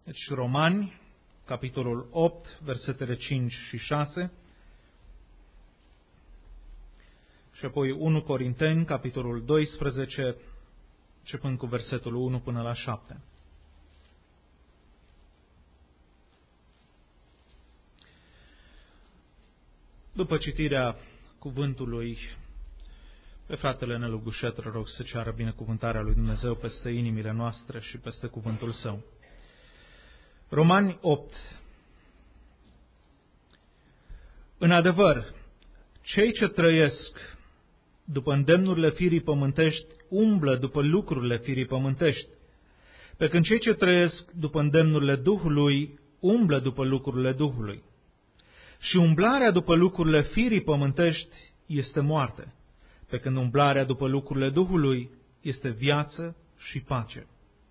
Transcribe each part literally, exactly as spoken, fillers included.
Deci Romani, capitolul opt, versetele cinci și șase, și apoi unu Corinteni, capitolul doisprezece, începând cu versetul unu până la șapte. După citirea cuvântului, pe fratele Nelu Gușetră rog să ceară binecuvântarea lui Dumnezeu peste inimile noastre și peste cuvântul său. Romani opt. În adevăr, cei ce trăiesc după îndemnurile firii pământești umblă după lucrurile firii pământești, pe când cei ce trăiesc după îndemnurile Duhului umblă după lucrurile Duhului. Și umblarea după lucrurile firii pământești este moarte, pe când umblarea după lucrurile Duhului este viață și pace.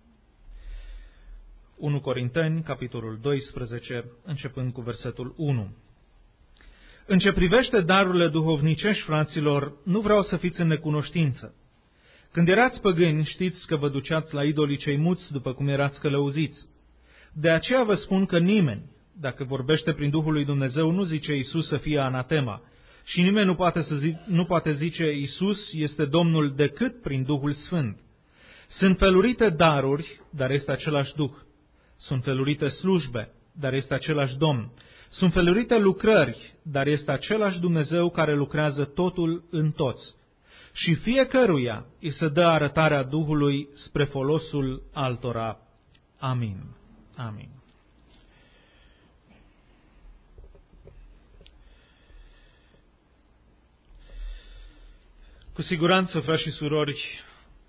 unu Corinteni, capitolul doisprezece, începând cu versetul unu. În ce privește darurile duhovnicești, fraților, nu vreau să fiți în necunoștință. Când erați păgâni, știți că vă duceați la idolii cei muți, după cum erați călăuziți. De aceea vă spun că nimeni, dacă vorbește prin Duhul lui Dumnezeu, nu zice Iisus să fie anatema. Și nimeni nu poate, să zi, nu poate zice Iisus este Domnul decât prin Duhul Sfânt. Sunt felurite daruri, dar este același Duh. Sunt felurite slujbe, dar este același Domn. Sunt felurite lucrări, dar este același Dumnezeu care lucrează totul în toți. Și fiecăruia îi se dă arătarea Duhului spre folosul altora. Amin. Amin. Cu siguranță, frați și surori,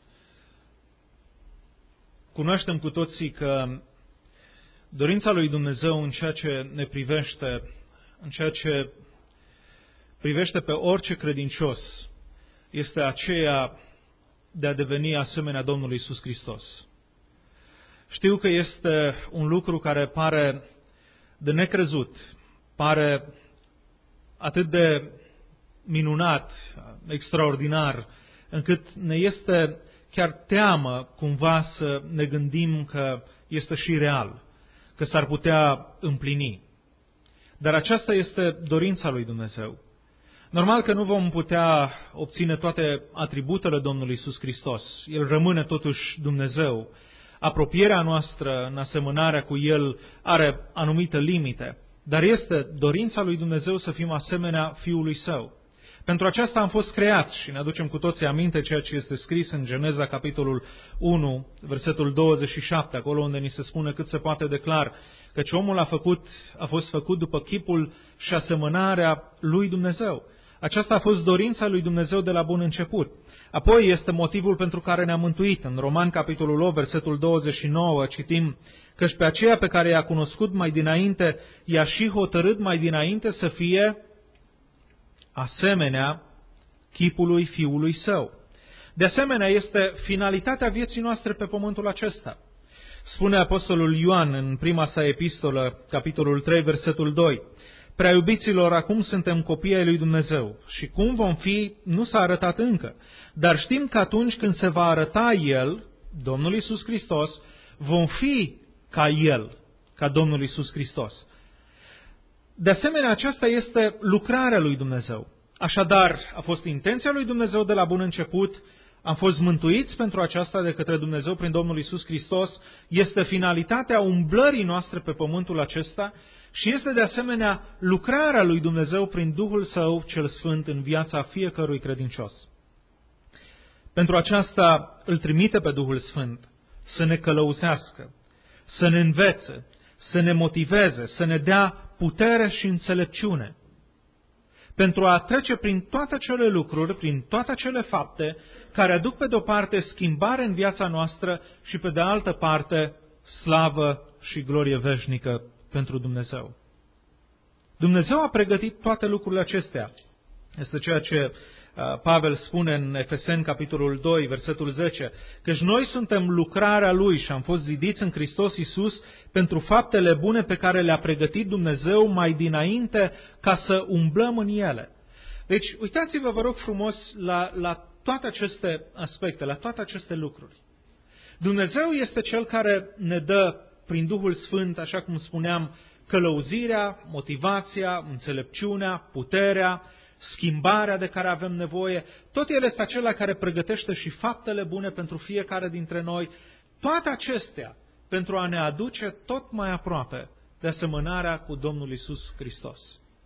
cunoaștem cu toții că dorința lui Dumnezeu în ceea ce ne privește, în ceea ce privește pe orice credincios, este aceea de a deveni asemenea Domnului Iisus Hristos. Știu că este un lucru care pare de necrezut, pare atât de minunat, extraordinar, încât ne este chiar teamă cumva să ne gândim că este și real, că s-ar putea împlini. Dar aceasta este dorința lui Dumnezeu. Normal că nu vom putea obține toate atributele Domnului Iisus Hristos. El rămâne totuși Dumnezeu. Apropierea noastră în asemănarea cu El are anumite limite, dar este dorința lui Dumnezeu să fim asemenea Fiului Său. Pentru aceasta am fost creați și ne aducem cu toții aminte ceea ce este scris în Geneza, capitolul unu, versetul douăzeci și șapte, acolo unde ni se spune cât se poate de clar, căci omul a, făcut, a fost făcut după chipul și asemănarea lui Dumnezeu. Aceasta a fost dorința lui Dumnezeu de la bun început. Apoi este motivul pentru care ne-a mântuit. În Roman, capitolul opt, versetul douăzeci și nouă, citim, căci pe aceea pe care i-a cunoscut mai dinainte, i-a și hotărât mai dinainte să fie asemenea chipului Fiului Său. De asemenea, este finalitatea vieții noastre pe pământul acesta. Spune Apostolul Ioan în prima sa epistolă, capitolul trei, versetul doi, Prea iubiților, acum suntem copii ai lui Dumnezeu și cum vom fi nu s-a arătat încă, dar știm că atunci când se va arăta El, Domnul Iisus Hristos, vom fi ca El, ca Domnul Iisus Hristos. De asemenea, aceasta este lucrarea lui Dumnezeu. Așadar, a fost intenția lui Dumnezeu de la bun început, am fost mântuiți pentru aceasta de către Dumnezeu prin Domnul Iisus Hristos, este finalitatea umblării noastre pe pământul acesta și este de asemenea lucrarea lui Dumnezeu prin Duhul Său cel Sfânt în viața fiecărui credincios. Pentru aceasta îl trimite pe Duhul Sfânt să ne călăuzească, să ne învețe, să ne motiveze, să ne dea putere și înțelepciune, pentru a trece prin toate acele lucruri, prin toate acele fapte care aduc pe de-o parte schimbare în viața noastră și pe de altă parte slavă și glorie veșnică pentru Dumnezeu. Dumnezeu a pregătit toate lucrurile acestea. Este ceea ce Pavel spune în Efeseni, capitolul doi, versetul zece, căci noi suntem lucrarea Lui și am fost zidiți în Hristos Iisus pentru faptele bune pe care le-a pregătit Dumnezeu mai dinainte ca să umblăm în ele. Deci, uitați-vă, vă rog frumos, la, la toate aceste aspecte, la toate aceste lucruri. Dumnezeu este Cel care ne dă prin Duhul Sfânt, așa cum spuneam, călăuzirea, motivația, înțelepciunea, puterea, schimbarea de care avem nevoie. Tot El este acela care pregătește și faptele bune pentru fiecare dintre noi. Toate acestea pentru a ne aduce tot mai aproape de asemănarea cu Domnul Iisus Hristos.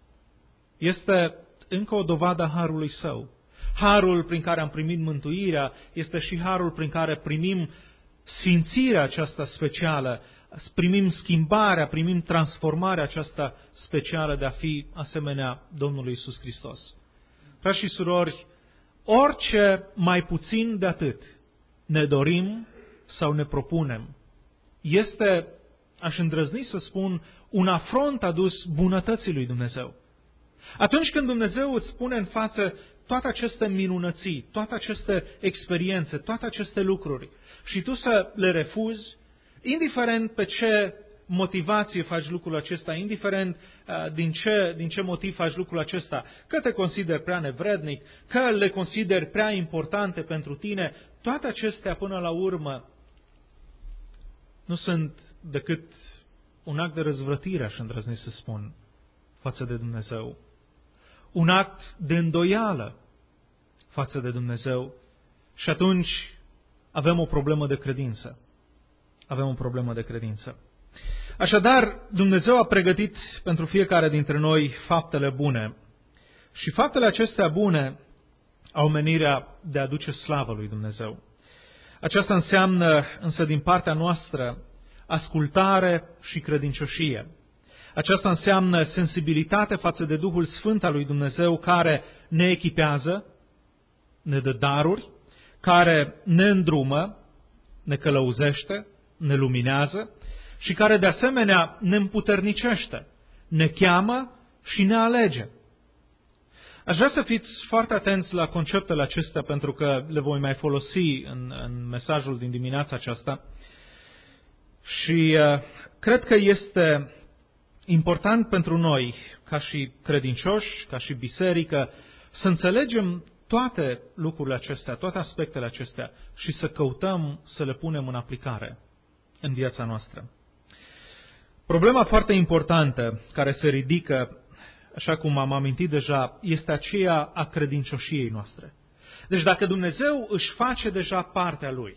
Este încă o dovadă a harului Său. Harul prin care am primit mântuirea este și harul prin care primim sfințirea aceasta specială, primim schimbarea, primim transformarea aceasta specială de a fi asemenea Domnului Iisus Hristos. Frați și surori, orice mai puțin de atât ne dorim sau ne propunem, este, aș îndrăzni să spun, un afront adus bunătății lui Dumnezeu. Atunci când Dumnezeu îți pune în față toate aceste minunății, toate aceste experiențe, toate aceste lucruri și tu să le refuzi, indiferent pe ce motivație faci lucrul acesta, indiferent uh, din, ce, din ce motiv faci lucrul acesta, că te consideri prea nevrednic, că le consideri prea importante pentru tine, toate acestea până la urmă nu sunt decât un act de răzvrătire, aș îndrăzni să spun, față de Dumnezeu. Un act de îndoială față de Dumnezeu și atunci avem o problemă de credință. Avem o problemă de credință. Așadar, Dumnezeu a pregătit pentru fiecare dintre noi faptele bune și faptele acestea bune au menirea de a aduce slavă lui Dumnezeu. Aceasta înseamnă însă din partea noastră ascultare și credincioșie. Aceasta înseamnă sensibilitate față de Duhul Sfânt al lui Dumnezeu care ne echipează, ne dă daruri, care ne îndrumă, ne călăuzește, ne luminează și care de asemenea ne împuternicește, ne cheamă și ne alege. Aș vrea să fiți foarte atenți la conceptele acestea pentru că le voi mai folosi în, în mesajul din dimineața aceasta și uh, cred că este important pentru noi, ca și credincioși, ca și biserică, să înțelegem toate lucrurile acestea, toate aspectele acestea și să căutăm să le punem în aplicare în viața noastră. Problema foarte importantă care se ridică, așa cum am amintit deja, este aceea a credincioșiei noastre. Deci dacă Dumnezeu își face deja partea Lui,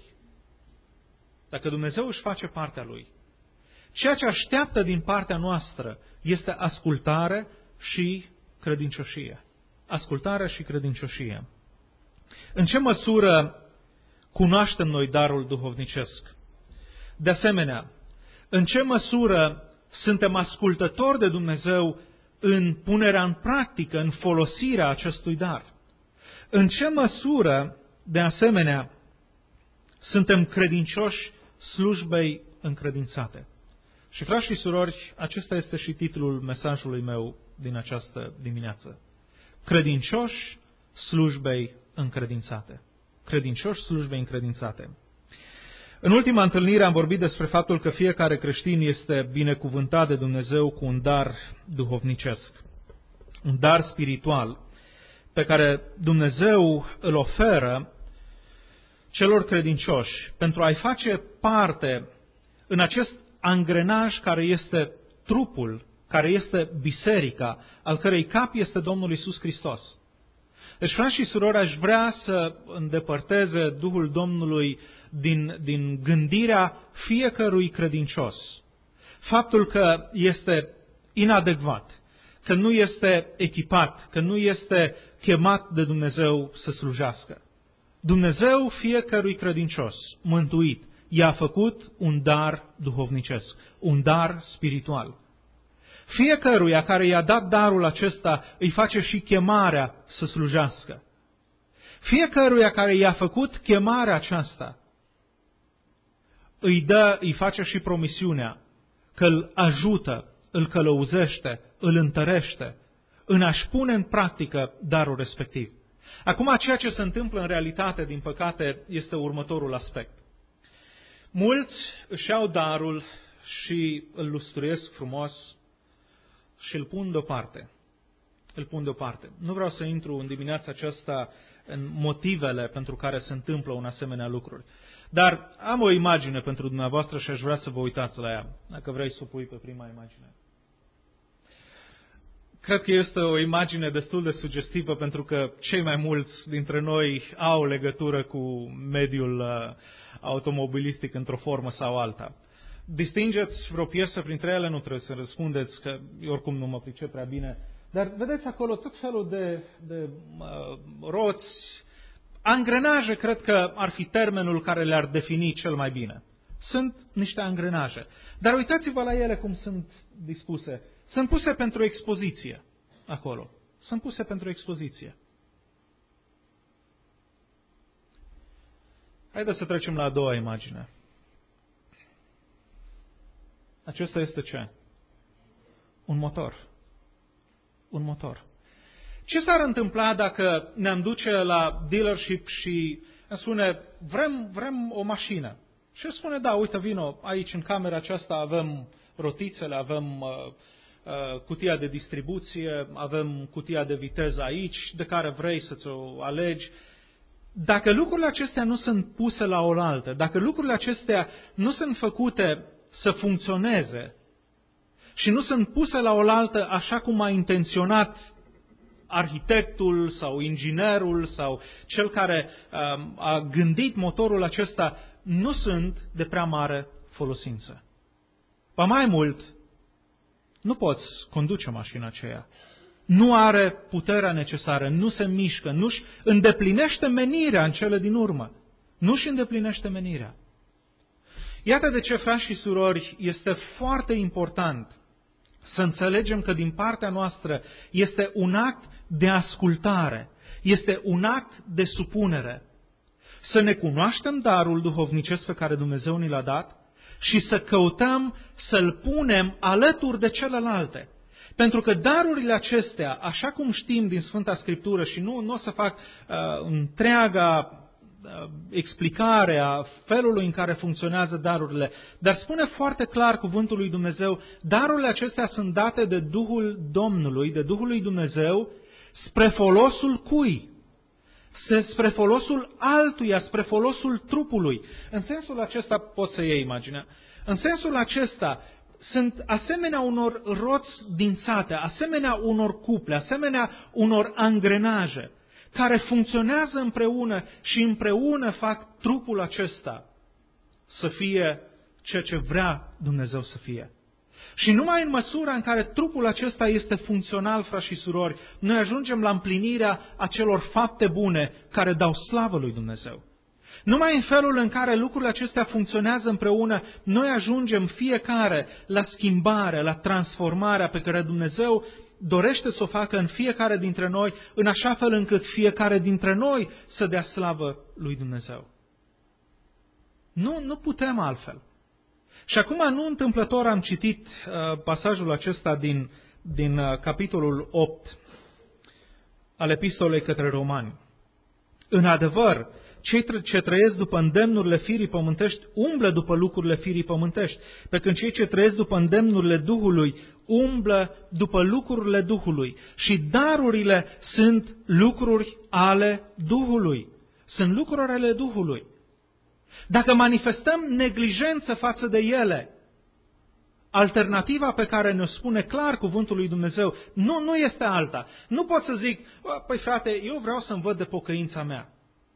dacă Dumnezeu își face partea Lui, ceea ce așteaptă din partea noastră este ascultare și credincioșie. Ascultare și credincioșie. În ce măsură cunoaștem noi darul duhovnicesc? De asemenea, în ce măsură suntem ascultători de Dumnezeu în punerea în practică, în folosirea acestui dar? În ce măsură, de asemenea, suntem credincioși slujbei încredințate? Și frați și surori, acesta este și titlul mesajului meu din această dimineață. Credincioși slujbei încredințate. Credincioși slujbei încredințate. În ultima întâlnire am vorbit despre faptul că fiecare creștin este binecuvântat de Dumnezeu cu un dar duhovnicesc, un dar spiritual, pe care Dumnezeu îl oferă celor credincioși pentru a-i face parte în acest angrenaj care este trupul, care este biserica, al cărei cap este Domnul Iisus Hristos. Deci, frați și surori, aș vrea să îndepărteze Duhul Domnului din, din gândirea fiecărui credincios. Faptul că este inadecvat, că nu este echipat, că nu este chemat de Dumnezeu să slujească. Dumnezeu fiecărui credincios mântuit i-a făcut un dar duhovnicesc, un dar spiritual. Fiecăruia care i-a dat darul acesta îi face și chemarea să slujească. Fiecăruia care i-a făcut chemarea aceasta îi dă, îi face și promisiunea că îl ajută, îl călăuzește, îl întărește în a-și pune în practică darul respectiv. Acum, ceea ce se întâmplă în realitate, din păcate, este următorul aspect. Mulți își iau darul și îl lustruiesc frumos și îl pun deoparte. Îl pun deoparte. Nu vreau să intru în dimineața aceasta în motivele pentru care se întâmplă un asemenea lucruri. Dar am o imagine pentru dumneavoastră și aș vrea să vă uitați la ea, dacă vrei să o pui pe prima imagine. Cred că este o imagine destul de sugestivă pentru că cei mai mulți dintre noi au legătură cu mediul uh, automobilistic într-o formă sau alta. Distingeți vreo piesă printre ele, nu trebuie să răspundeți, că eu oricum nu mă pricep prea bine, dar vedeți acolo tot felul de, de uh, roți, angrenaje, cred că ar fi termenul care le-ar defini cel mai bine. Sunt niște angrenaje. Dar uitați-vă la ele cum sunt dispuse. Sunt puse pentru expoziție acolo. Sunt puse pentru expoziție. Haideți să trecem la a doua imagine. Acesta este ce? Un motor. Un motor. Ce s-ar întâmpla dacă ne-am duce la dealership și îmi spune, vrem, vrem o mașină? Și spune, da, uite, vino, aici în camera aceasta avem rotițele, avem uh, uh, cutia de distribuție, avem cutia de viteză aici, de care vrei să-ți o alegi. Dacă lucrurile acestea nu sunt puse la oaltă, dacă lucrurile acestea nu sunt făcute să funcționeze și nu sunt puse la oaltă așa cum a intenționat arhitectul sau inginerul sau cel care um, a gândit motorul acesta, nu sunt de prea mare folosință. Ba mai mult, nu poți conduce mașina aceea. Nu are puterea necesară, nu se mișcă, nu-și îndeplinește menirea în cele din urmă. Nu-și îndeplinește menirea. Iată de ce, frați și surori, este foarte important să înțelegem că din partea noastră este un act de ascultare, este un act de supunere. Să ne cunoaștem darul duhovnicesc pe care Dumnezeu ni l-a dat și să căutăm să-l punem alături de celelalte. Pentru că darurile acestea, așa cum știm din Sfânta Scriptură, și nu, nu o să fac uh, întreaga uh, explicare a felului în care funcționează darurile, dar spune foarte clar cuvântul lui Dumnezeu, darurile acestea sunt date de Duhul Domnului, de Duhul lui Dumnezeu, spre folosul cui? Spre folosul altuia, spre folosul trupului. În sensul acesta poți să iei imaginea. În sensul acesta sunt asemenea unor roți dințate, asemenea unor cuple, asemenea unor angrenaje care funcționează împreună și împreună fac trupul acesta să fie ceea ce vrea Dumnezeu să fie. Și numai în măsura în care trupul acesta este funcțional, frați și surori, noi ajungem la împlinirea acelor fapte bune care dau slavă lui Dumnezeu. Numai în felul în care lucrurile acestea funcționează împreună, noi ajungem fiecare la schimbarea, la transformarea pe care Dumnezeu dorește să o facă în fiecare dintre noi, în așa fel încât fiecare dintre noi să dea slavă lui Dumnezeu. Nu, nu putem altfel. Și acum, nu întâmplător, am citit uh, pasajul acesta din, din uh, capitolul opt al epistolei către Romani. În adevăr, cei ce trăiesc după îndemnurile firii pământești umblă după lucrurile firii pământești, pe când cei ce trăiesc după îndemnurile Duhului umblă după lucrurile Duhului. Și darurile sunt lucruri ale Duhului. Sunt lucruri ale Duhului. Dacă manifestăm neglijență față de ele, alternativa pe care ne-o spune clar cuvântul lui Dumnezeu nu, nu este alta. Nu pot să zic, păi frate, eu vreau să-mi văd de pocăința mea.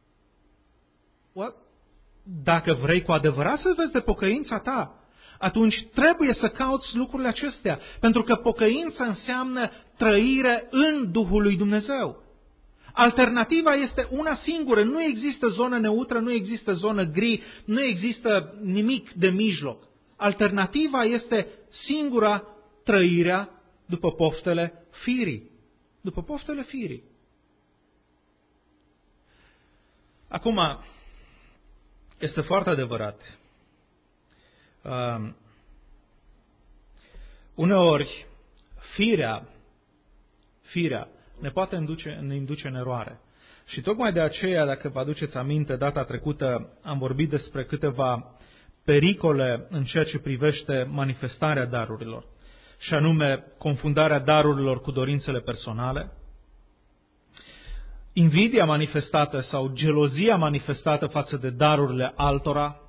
Dacă vrei cu adevărat să vezi de pocăința ta, atunci trebuie să cauți lucrurile acestea, pentru că pocăința înseamnă trăire în Duhul lui Dumnezeu. Alternativa este una singură, nu există zonă neutră, nu există zonă gri, nu există nimic de mijloc. Alternativa este singura trăirea după poftele firii. După poftele firii. Acum, este foarte adevărat. Uh, uneori, firea, firea ne poate induce, ne induce în eroare. Și tocmai de aceea, dacă vă aduceți aminte, data trecută am vorbit despre câteva pericole în ceea ce privește manifestarea darurilor. Și anume, confundarea darurilor cu dorințele personale, invidia manifestată sau gelozia manifestată față de darurile altora,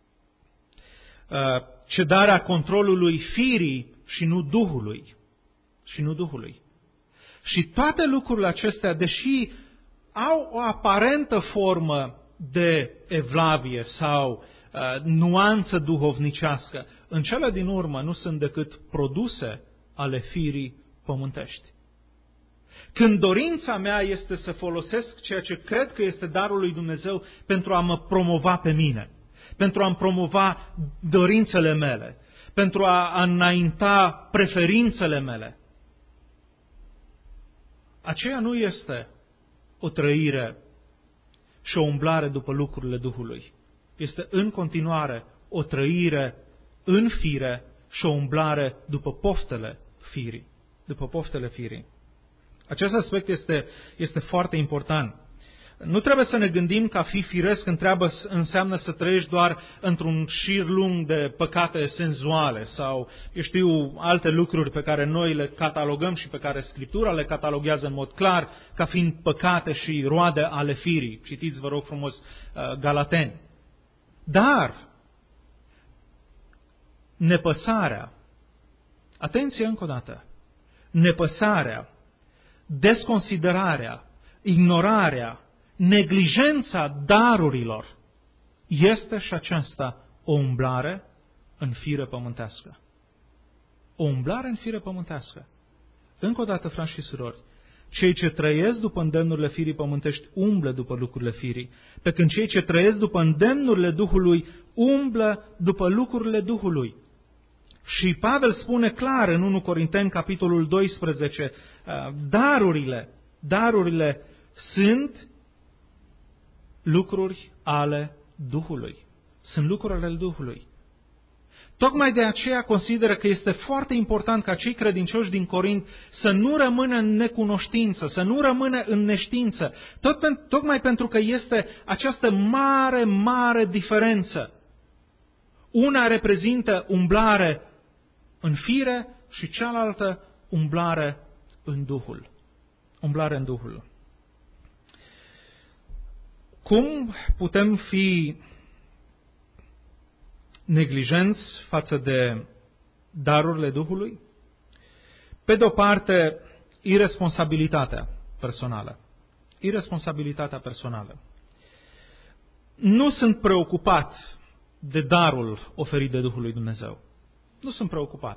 cedarea controlului firii și nu Duhului. Și nu Duhului. Și toate lucrurile acestea, deși au o aparentă formă de evlavie sau uh, nuanță duhovnicească, în cele din urmă nu sunt decât produse ale firii pământești. Când dorința mea este să folosesc ceea ce cred că este darul lui Dumnezeu pentru a mă promova pe mine, pentru a-mi promova dorințele mele, pentru a înainta preferințele mele, aceea nu este o trăire și o umblare după lucrurile Duhului. Este în continuare o trăire în fire și o umblare după poftele firii. După poftele firii. Acest aspect este, este foarte important. Nu trebuie să ne gândim că a fi firesc întreabă, înseamnă să trăiești doar într-un șir lung de păcate senzuale sau, eu știu, alte lucruri pe care noi le catalogăm și pe care Scriptura le cataloguează în mod clar ca fiind păcate și roade ale firii. Citiți, vă rog frumos, Galateni. Dar nepăsarea, atenție încă o dată, nepăsarea, desconsiderarea, ignorarea, neglijența darurilor este și aceasta o umblare în fire pământească. O umblare în fire pământească. Încă o dată, frați și surori, cei ce trăiesc după îndemnurile firii pământești umblă după lucrurile firii, pe când cei ce trăiesc după îndemnurile Duhului umblă după lucrurile Duhului. Și Pavel spune clar în întâi Corinteni, capitolul doisprezece, darurile, darurile sunt lucruri ale Duhului. Sunt lucruri ale Duhului. Tocmai de aceea consideră că este foarte important ca cei credincioși din Corint să nu rămână în necunoștință, să nu rămână în neștiință. Tot, tocmai pentru că este această mare, mare diferență. Una reprezintă umblare în fire și cealaltă umblare în Duhul. Umblare în Duhul. Cum putem fi neglijenți față de darurile Duhului? Pe de o parte, iresponsabilitatea personală. Iresponsabilitatea personală. Nu sunt preocupat de darul oferit de Duhul lui Dumnezeu. Nu sunt preocupat.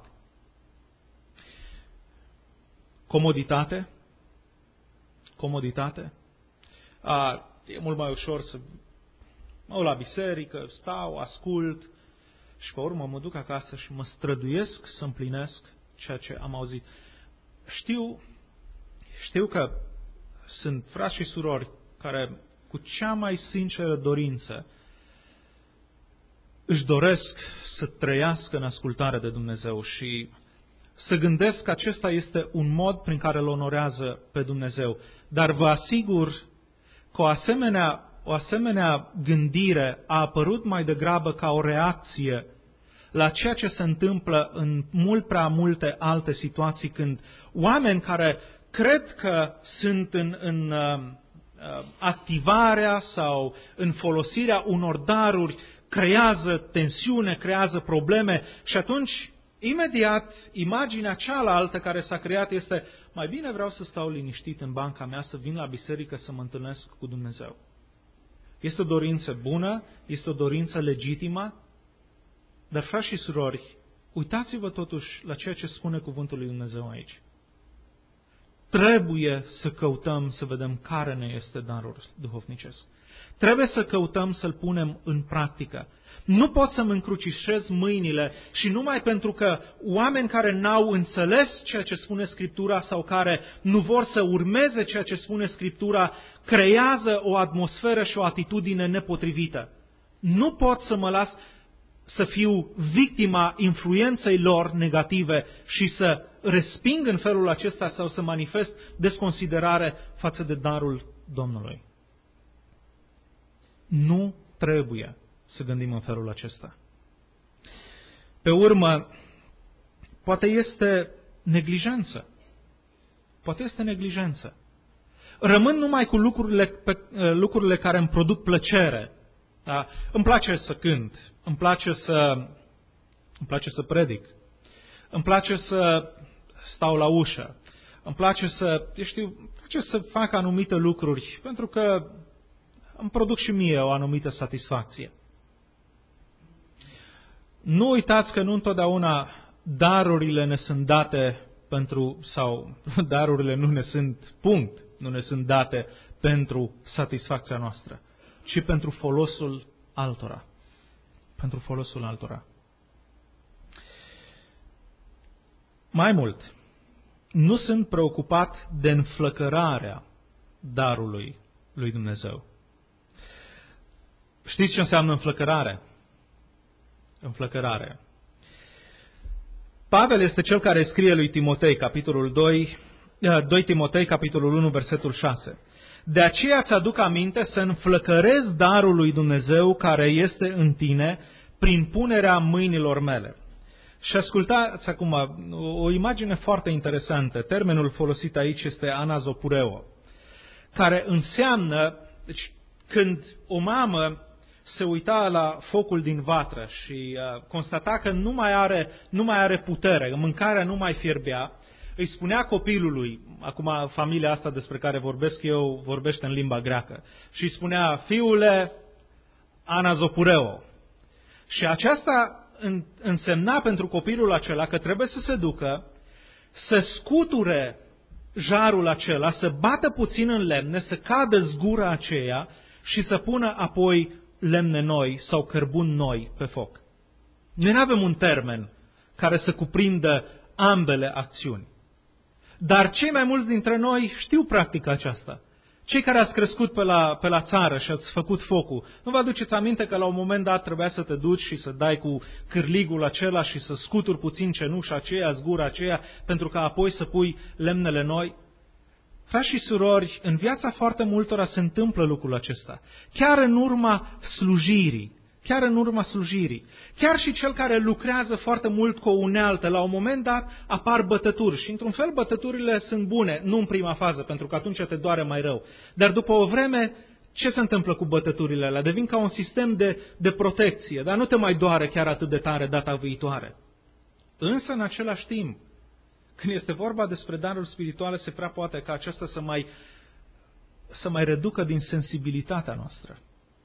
Comoditate. Comoditate. A, e mult mai ușor să mă uit la biserică, stau, ascult și pe urmă mă duc acasă și mă străduiesc să împlinesc ceea ce am auzit. Știu, știu că sunt frați și surori care cu cea mai sinceră dorință își doresc să trăiască în ascultare de Dumnezeu și să gândesc că acesta este un mod prin care îl onorează pe Dumnezeu. Dar vă asigur că o asemenea, o asemenea gândire a apărut mai degrabă ca o reacție la ceea ce se întâmplă în mult prea multe alte situații, când oameni care cred că sunt în, în uh, activarea sau în folosirea unor daruri, creează tensiune, creează probleme și atunci, imediat, imaginea cealaltă care s-a creat este: mai bine vreau să stau liniștit în banca mea, să vin la biserică, să mă întâlnesc cu Dumnezeu. Este o dorință bună, este o dorință legitimă, dar, frați și surori, uitați-vă totuși la ceea ce spune cuvântul lui Dumnezeu aici. Trebuie să căutăm să vedem care ne este darul duhovnicesc. Trebuie să căutăm să-l punem în practică. Nu pot să-mi încrucișez mâinile și numai pentru că oameni care n-au înțeles ceea ce spune Scriptura sau care nu vor să urmeze ceea ce spune Scriptura, creează o atmosferă și o atitudine nepotrivită. Nu pot să mă las să fiu victima influenței lor negative și să resping în felul acesta sau să manifest desconsiderare față de darul Domnului. Nu trebuie să gândim în felul acesta. Pe urmă, poate este neglijență. Poate este neglijență. Rămân numai cu lucrurile, pe, lucrurile care îmi produc plăcere. Da? Îmi place să cânt, îmi place să, îmi place să predic, îmi place să stau la ușă, îmi place să, eu știu, îmi place să fac anumite lucruri, pentru că îmi produc și mie o anumită satisfacție. Nu uitați că nu întotdeauna darurile ne sunt date pentru, sau darurile nu ne sunt, punct, nu ne sunt date pentru satisfacția noastră, ci pentru folosul altora. Pentru folosul altora. Mai mult, nu sunt preocupat de înflăcărarea darului lui Dumnezeu. Știți ce înseamnă înflăcărare? Înflăcărare. Pavel este cel care scrie lui Timotei, capitolul doi, doi Timotei, capitolul unu, versetul șase. De aceea îți aduc aminte să înflăcărezi darul lui Dumnezeu care este în tine prin punerea mâinilor mele. Și ascultați acum o imagine foarte interesantă. Termenul folosit aici este anazopureo, care înseamnă, deci când o mamă se uita la focul din vatră și uh, constata că nu mai are, nu mai are putere, mâncarea nu mai fierbea, îi spunea copilului, acum familia asta despre care vorbesc eu vorbește în limba greacă, și îi spunea, fiule, anazopureo. Și aceasta însemna pentru copilul acela că trebuie să se ducă, să scuture jarul acela, să bată puțin în lemne, să cadă zgura aceea și să pună apoi lemne noi sau cărbuni noi pe foc. Noi nu avem un termen care să cuprindă ambele acțiuni. Dar cei mai mulți dintre noi știu practica aceasta. Cei care ați crescut pe la, pe la țară și ați făcut focul, nu vă aduceți aminte că la un moment dat trebuia să te duci și să dai cu cârligul acela și să scuturi puțin cenușa aceea, zgura aceea, pentru ca apoi să pui lemnele noi? Frați și surori, în viața foarte multora se întâmplă lucrul acesta. Chiar în urma slujirii. Chiar în urma slujirii. Chiar și cel care lucrează foarte mult cu o unealtă, la un moment dat apar bătături. Și într-un fel bătăturile sunt bune, nu în prima fază, pentru că atunci te doare mai rău. Dar după o vreme, ce se întâmplă cu bătăturile alea? Devin ca un sistem de, de protecție, dar nu te mai doare chiar atât de tare data viitoare. Însă, în același timp, când este vorba despre daruri spirituale, se prea poate ca acesta să mai, să mai reducă din sensibilitatea noastră.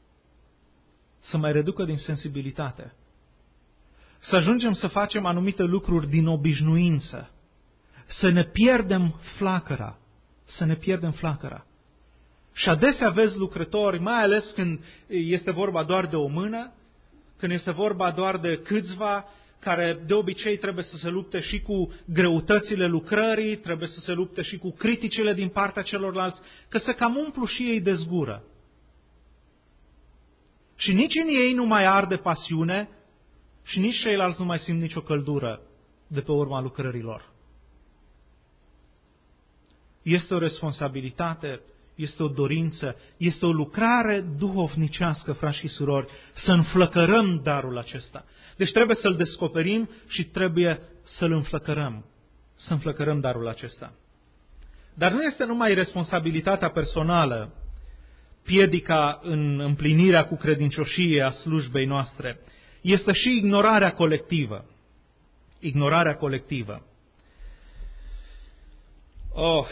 Să mai reducă din sensibilitate. Să ajungem să facem anumite lucruri din obișnuință. Să ne pierdem flacăra. Să ne pierdem flacăra. Și adesea vezi lucrători, mai ales când este vorba doar de o mână, când este vorba doar de câțiva, care de obicei trebuie să se lupte și cu greutățile lucrării, trebuie să se lupte și cu criticile din partea celorlalți, că se cam umplu și ei de zgură. Și nici în ei nu mai arde pasiune și nici ceilalți nu mai simt nicio căldură de pe urma lucrărilor. Este o responsabilitate, este o dorință, este o lucrare duhovnicească, frați și surori, să înflăcărăm darul acesta. Deci trebuie să-l descoperim și trebuie să-l înflăcărăm, să înflăcărăm darul acesta. Dar nu este numai responsabilitatea personală, piedica în împlinirea cu credincioșie a slujbei noastre, este și ignorarea colectivă. Ignorarea colectivă. Oh.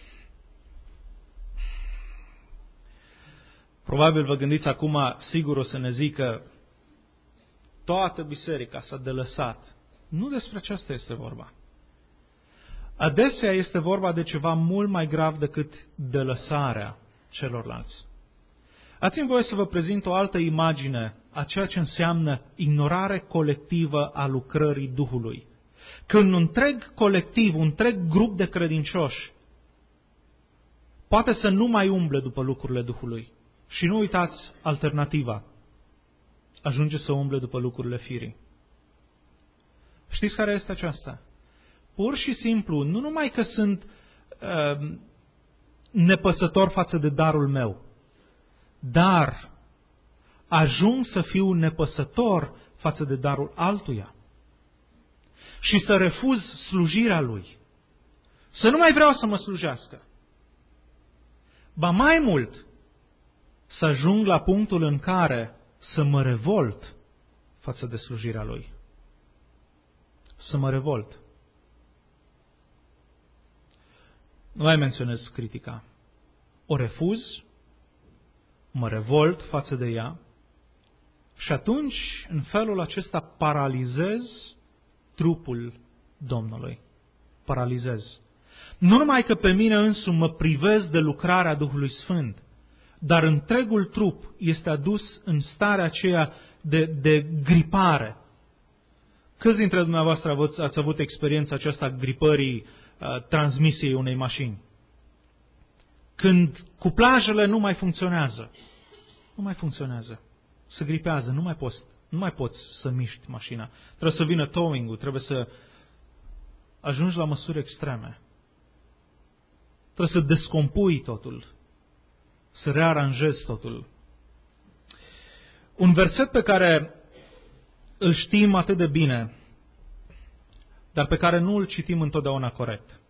Probabil vă gândiți acum, sigur o să ne zică, toată biserica s-a delăsat. Nu despre aceasta este vorba. Adesea este vorba de ceva mult mai grav decât delăsarea celorlalți. Dați-mi voie să vă prezint o altă imagine a ceea ce înseamnă ignorare colectivă a lucrării Duhului. Când un întreg colectiv, un întreg grup de credincioși poate să nu mai umble după lucrurile Duhului. Și nu uitați alternativa. Ajunge să umble după lucrurile firii. Știți care este aceasta? Pur și simplu, nu numai că sunt uh, nepăsător față de darul meu, dar ajung să fiu nepăsător față de darul altuia și să refuz slujirea lui. Să nu mai vreau să mă slujească. Ba mai mult, să ajung la punctul în care să mă revolt față de slujirea Lui. Să mă revolt. Nu mai menționez critica. O refuz, mă revolt față de ea și atunci, în felul acesta, paralizez trupul Domnului. Paralizez. Nu numai că pe mine însumi mă privez de lucrarea Duhului Sfânt, dar întregul trup este adus în starea aceea de, de gripare. Câți dintre dumneavoastră ați, ați avut experiența aceasta gripării uh, transmisiei unei mașini? Când cuplajele nu mai funcționează. Nu mai funcționează. Se gripează, nu mai poți, nu mai poți să miști mașina. Trebuie să vină towing-ul, trebuie să ajungi la măsuri extreme. Trebuie să descompui totul, să rearanjezi totul. Un verset pe care îl știm atât de bine, dar pe care nu îl citim întotdeauna corect.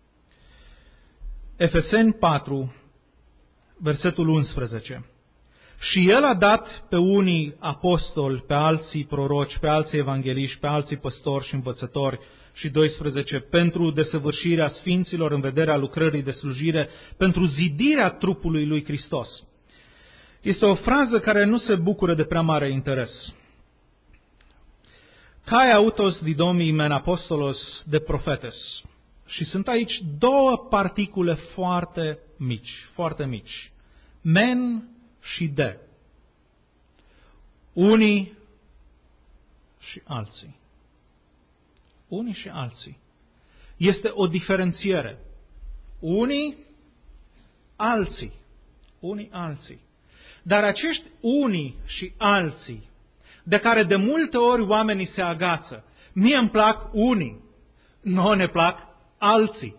Efeseni patru, versetul unsprezece. Și El a dat pe unii apostoli, pe alții proroci, pe alții evangeliști, pe alții păstori și învățători, și doisprezece, pentru desăvârșirea sfinților în vederea lucrării de slujire, pentru zidirea trupului lui Hristos. Este o frază care nu se bucură de prea mare interes. Kai autos didomi men apostolos de profetes. Și sunt aici două particule foarte mici, foarte mici. Men și de. Unii și alții. Unii și alții. Este o diferențiere. Unii, alții. Unii, alții. Dar acești unii și alții, de care de multe ori oamenii se agață, mie îmi plac unii, nouă ne plac alții.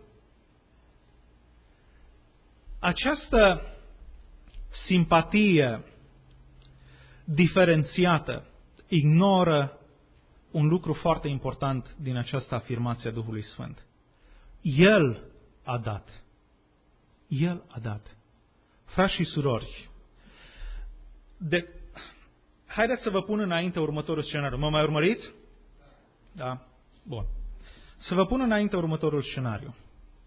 Această simpatie diferențiată ignoră un lucru foarte important din această afirmație a Duhului Sfânt. El a dat. El a dat. Frați și surori, de... haideți să vă pun înainte următorul scenariu. Mă mai urmăriți? Da? Bun. Să vă pun înainte următorul scenariu.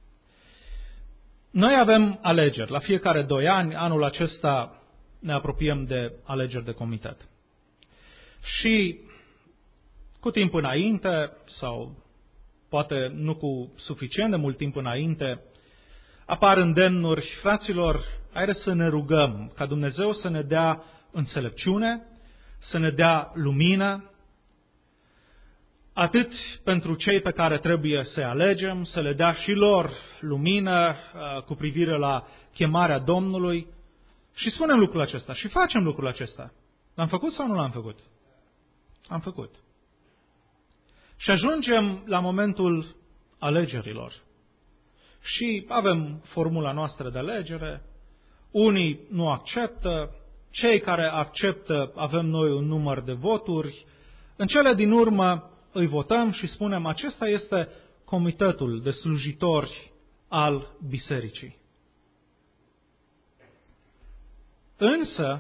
Noi avem alegeri. La fiecare doi ani, anul acesta ne apropiem de alegeri de comitet. Și cu timp înainte, sau poate nu cu suficient de mult timp înainte, apar îndemnuri, fraților, haideți să ne rugăm ca Dumnezeu să ne dea înțelepciune, să ne dea lumină, atât pentru cei pe care trebuie să-i alegem, să le dea și lor lumină uh, cu privire la chemarea Domnului. Și spunem lucrul acesta și facem lucrul acesta. L-am făcut sau nu l-am făcut? Am făcut. Și ajungem la momentul alegerilor. Și avem formula noastră de alegere. Unii nu acceptă, cei care acceptă avem noi un număr de voturi. În cele din urmă îi votăm și spunem, acesta este comitetul de slujitori al bisericii. Însă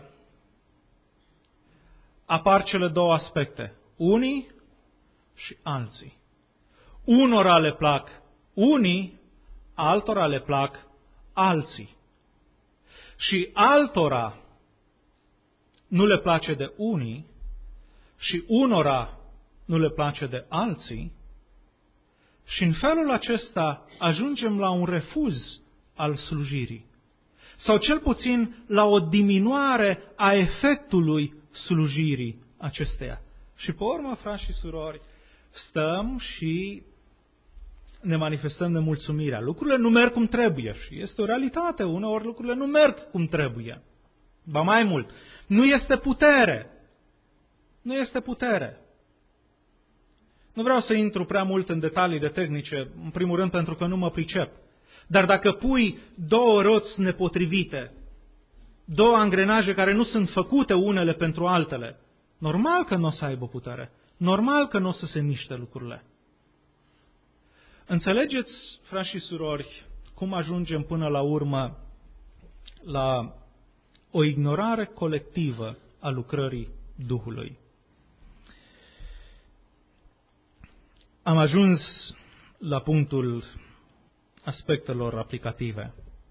apar cele două aspecte, unii și alții. Unora le plac unii, altora le plac alții. Și altora nu le place de unii și unora nu le place de alții. Și în felul acesta ajungem la un refuz al slujirii. Sau cel puțin la o diminuare a efectului slujirii acesteia. Și pe urmă, frați și surori, stăm și ne manifestăm nemulțumirea. Lucrurile nu merg cum trebuie și este o realitate. Uneori lucrurile nu merg cum trebuie. Ba mai mult, nu este putere. Nu este putere. Nu vreau să intru prea mult în detaliile tehnice, în primul rând pentru că nu mă pricep. Dar dacă pui două roți nepotrivite, două angrenaje care nu sunt făcute unele pentru altele, normal că nu o să aibă putere. Normal că nu o să se miște lucrurile. Înțelegeți, frați și surori, cum ajungem până la urmă la o ignorare colectivă a lucrării Duhului. Am ajuns la punctul aspectelor aplicative.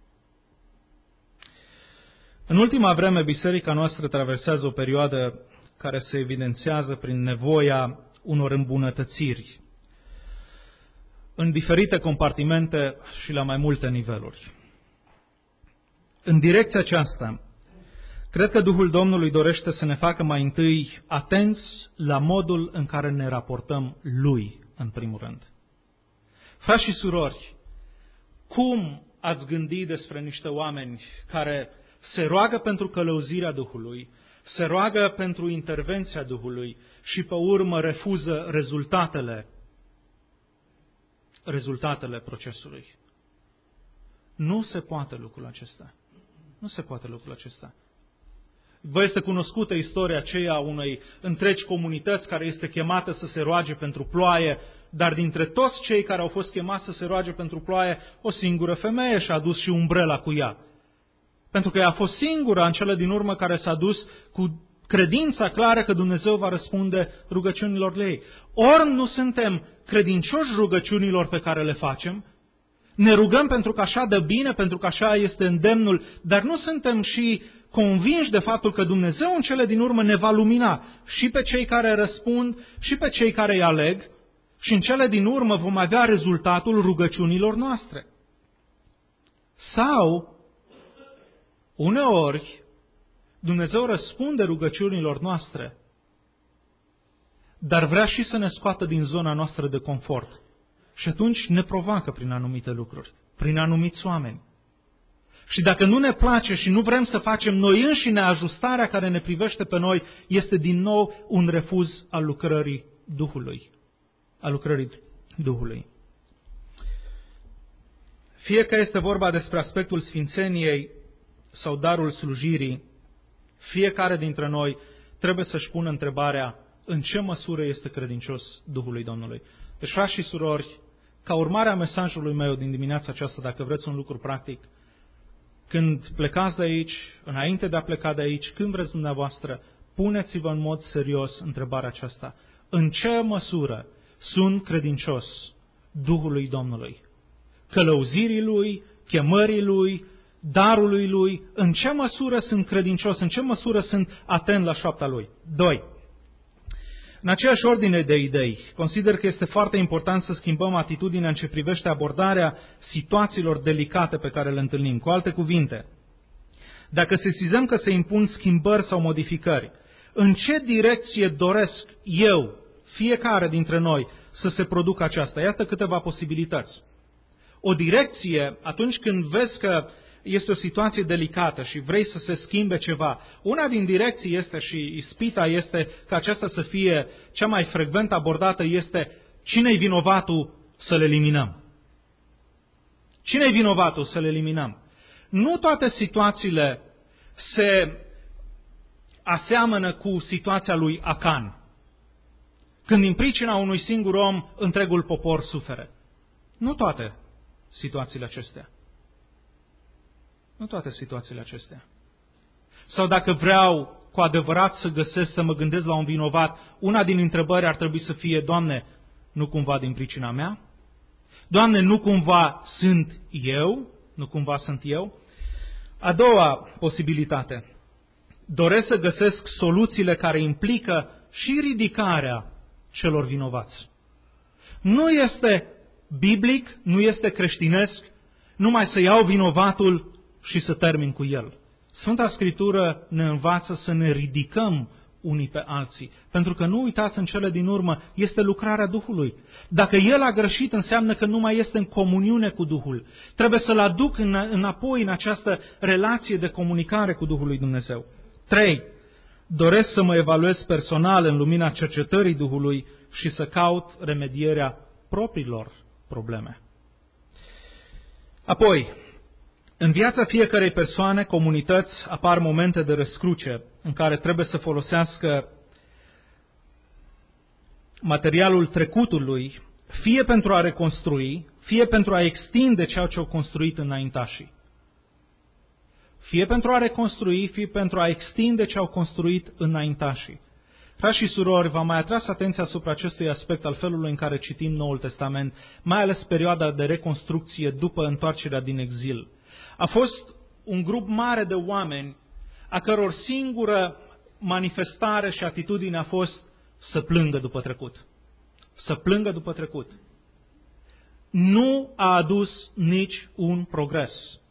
În ultima vreme, biserica noastră traversează o perioadă care se evidențiază prin nevoia unor îmbunătățiri în diferite compartimente și la mai multe niveluri. În direcția aceasta, cred că Duhul Domnului dorește să ne facă mai întâi atenți la modul în care ne raportăm Lui, în primul rând. Frați și surori, cum ați gândit despre niște oameni care se roagă pentru călăuzirea Duhului, se roagă pentru intervenția Duhului și pe urmă refuză rezultatele, rezultatele procesului? Nu se poate lucrul acesta. Nu se poate lucrul acesta. Vă este cunoscută istoria aceea a unei întregi comunități care este chemată să se roage pentru ploaie, dar dintre toți cei care au fost chemați să se roage pentru ploaie, o singură femeie și-a dus și umbrela cu ea. Pentru că ea a fost singura în cele din urmă care s-a dus cu credința clară că Dumnezeu va răspunde rugăciunilor ei. Ori nu suntem credincioși rugăciunilor pe care le facem, ne rugăm pentru că așa dă bine, pentru că așa este îndemnul, dar nu suntem și convinși de faptul că Dumnezeu în cele din urmă ne va lumina și pe cei care răspund și pe cei care îi aleg și în cele din urmă vom avea rezultatul rugăciunilor noastre. Sau, uneori, Dumnezeu răspunde rugăciunilor noastre, dar vrea și să ne scoată din zona noastră de confort. Și atunci ne provoacă prin anumite lucruri, prin anumiți oameni. Și dacă nu ne place și nu vrem să facem noi înșine ajustarea care ne privește pe noi, este din nou un refuz al lucrării Duhului. Al lucrării Duhului. Fie că este vorba despre aspectul sfințeniei sau darul slujirii, fiecare dintre noi trebuie să-și pună întrebarea în ce măsură este credincios Duhului Domnului. Deci, frați și surori, ca urmare a mesajului meu din dimineața aceasta, dacă vreți un lucru practic, când plecați de aici, înainte de a pleca de aici, când vreți dumneavoastră, puneți-vă în mod serios întrebarea aceasta. În ce măsură sunt credincios Duhului Domnului? Călăuzirii Lui, chemării Lui, darului Lui, în ce măsură sunt credincios, în ce măsură sunt atent la șoapta Lui? Doi. În aceeași ordine de idei, consider că este foarte important să schimbăm atitudinea în ce privește abordarea situațiilor delicate pe care le întâlnim. Cu alte cuvinte, dacă sesizăm că se impun schimbări sau modificări, în ce direcție doresc eu, fiecare dintre noi, să se producă aceasta? Iată câteva posibilități. O direcție, atunci când vezi că este o situație delicată și vrei să se schimbe ceva, una din direcții este, și ispita este ca aceasta să fie cea mai frecvent abordată, este cine-i vinovatul să le eliminăm. Cine-i vinovatul să le eliminăm? Nu toate situațiile se aseamănă cu situația lui Acan, când din pricina unui singur om întregul popor suferă. Nu toate situațiile acestea. Nu toate situațiile acestea. Sau dacă vreau cu adevărat să găsesc, să mă gândesc la un vinovat, una din întrebări ar trebui să fie: Doamne, nu cumva din pricina mea? Doamne, nu cumva sunt eu? Nu cumva sunt eu? A doua posibilitate. Doresc să găsesc soluțiile care implică și ridicarea celor vinovați. Nu este biblic, nu este creștinesc, numai să iau vinovatul și să termin cu el. Sfânta Scriptură ne învață să ne ridicăm unii pe alții. Pentru că nu uitați, în cele din urmă, este lucrarea Duhului. Dacă el a greșit, înseamnă că nu mai este în comuniune cu Duhul. Trebuie să-l aduc înapoi în această relație de comunicare cu Duhul lui Dumnezeu. Trei. Doresc să mă evaluez personal în lumina cercetării Duhului și să caut remedierea propriilor probleme. Apoi, în viața fiecărei persoane, comunități, apar momente de răscruce în care trebuie să folosească materialul trecutului, fie pentru a reconstrui, fie pentru a extinde ceea ce au construit înaintașii. Fie pentru a reconstrui, fie pentru a extinde ce au construit înaintașii. Frați și surori, v-am mai atras atenția asupra acestui aspect al felului în care citim Noul Testament, mai ales perioada de reconstrucție după întoarcerea din exil. A fost un grup mare de oameni a căror singură manifestare și atitudine a fost să plângă după trecut. Să plângă după trecut. Nu a adus nici un progres.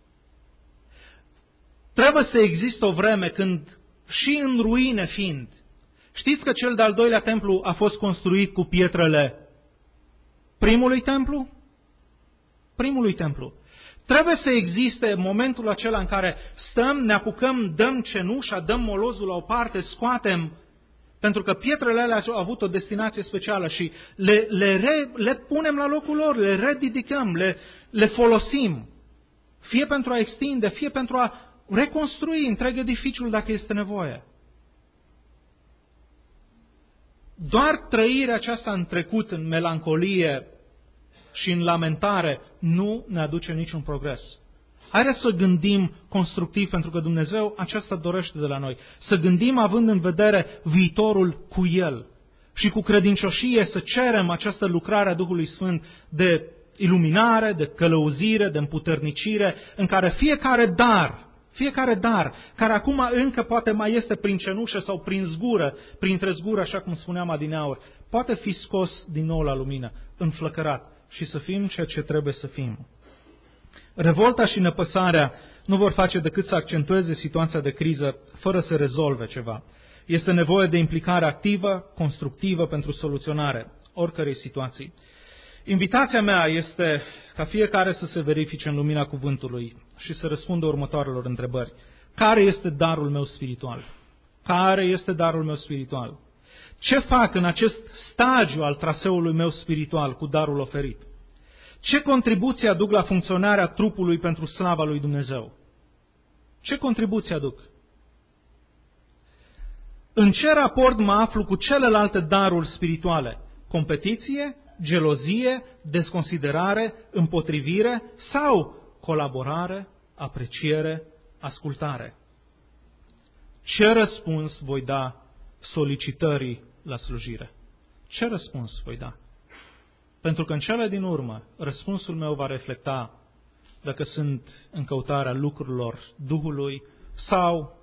Trebuie să existe o vreme când, și în ruine fiind, știți că cel de-al doilea templu a fost construit cu pietrele primului templu? Primului templu. Trebuie să existe momentul acela în care stăm, ne apucăm, dăm cenușa, dăm molozul la o parte, scoatem, pentru că pietrele alea au avut o destinație specială și le, le, re, le punem la locul lor, le redidicăm, le, le folosim. Fie pentru a extinde, fie pentru a reconstrui întreg edificiul dacă este nevoie. Doar trăirea aceasta în trecut, în melancolie și în lamentare, nu ne aduce niciun progres. Haideți să gândim constructiv, pentru că Dumnezeu aceasta dorește de la noi. Să gândim având în vedere viitorul cu El și cu credincioșie să cerem această lucrare a Duhului Sfânt de iluminare, de călăuzire, de împuternicire, în care fiecare dar, fiecare dar, care acum încă poate mai este prin cenușă sau prin zgură, printre zgură, așa cum spuneam adineauri, poate fi scos din nou la lumină, înflăcărat și să fim ceea ce trebuie să fim. Revolta și nepăsarea nu vor face decât să accentueze situația de criză fără să rezolve ceva. Este nevoie de implicare activă, constructivă pentru soluționare oricărei situații. Invitația mea este ca fiecare să se verifice în lumina cuvântului și să răspundă următoarelor întrebări. Care este darul meu spiritual? Care este darul meu spiritual? Ce fac în acest stagiu al traseului meu spiritual cu darul oferit? Ce contribuție aduc la funcționarea trupului pentru slava lui Dumnezeu? Ce contribuție aduc? În ce raport mă aflu cu celelalte daruri spirituale? Competiție, gelozie, desconsiderare, împotrivire sau colaborare, apreciere, ascultare? Ce răspuns voi da solicitării la slujire? Ce răspuns voi da? Pentru că în cele din urmă, răspunsul meu va reflecta dacă sunt în căutarea lucrurilor Duhului sau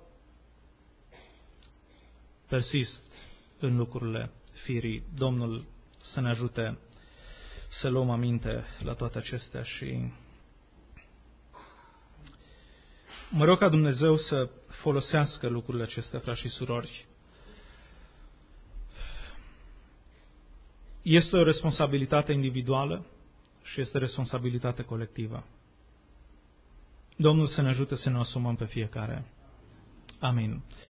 persist în lucrurile firii. Domnul să ne ajute să luăm aminte la toate acestea și mă rog ca Dumnezeu să folosească lucrurile acestea, frați și surori. Este o responsabilitate individuală și este responsabilitate colectivă. Domnul să ne ajute să ne asumăm pe fiecare. Amin.